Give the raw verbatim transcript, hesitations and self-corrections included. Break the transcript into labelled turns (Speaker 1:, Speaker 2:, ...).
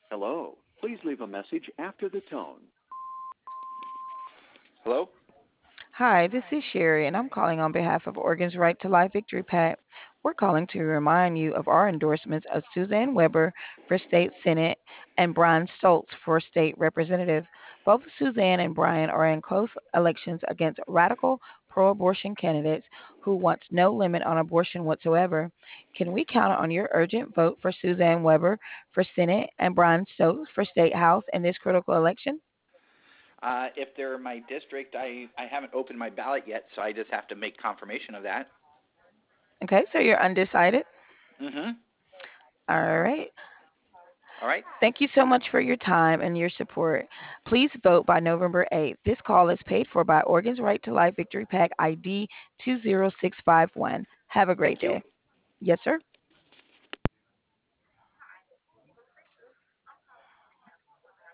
Speaker 1: Hello. Please leave a message after the tone.
Speaker 2: Hello?
Speaker 3: Hi, this is Sherry, and I'm calling on behalf of Oregon's Right to Life Victory PAC. We're calling to remind you of our endorsements of Suzanne Weber for State Senate and Brian Stoltz for State Representative. Both Suzanne and Brian are in close elections against radical pro abortion candidates who want no limit on abortion whatsoever. Can we count on your urgent vote for Suzanne Weber for Senate and Brian Stoltz for State House in this critical election?
Speaker 2: Uh, if they're my district, I, I haven't opened my ballot yet, so I just have to make confirmation of that.
Speaker 3: Okay, so you're undecided.
Speaker 2: Mm-hmm.
Speaker 3: All right.
Speaker 2: All right.
Speaker 3: Thank you so much for your time and your support. Please vote by November eighth. This call is paid for by Oregon's Right to Life Victory PAC I D two zero six five one. Have a great
Speaker 2: Thank you.
Speaker 3: day. Yes, sir.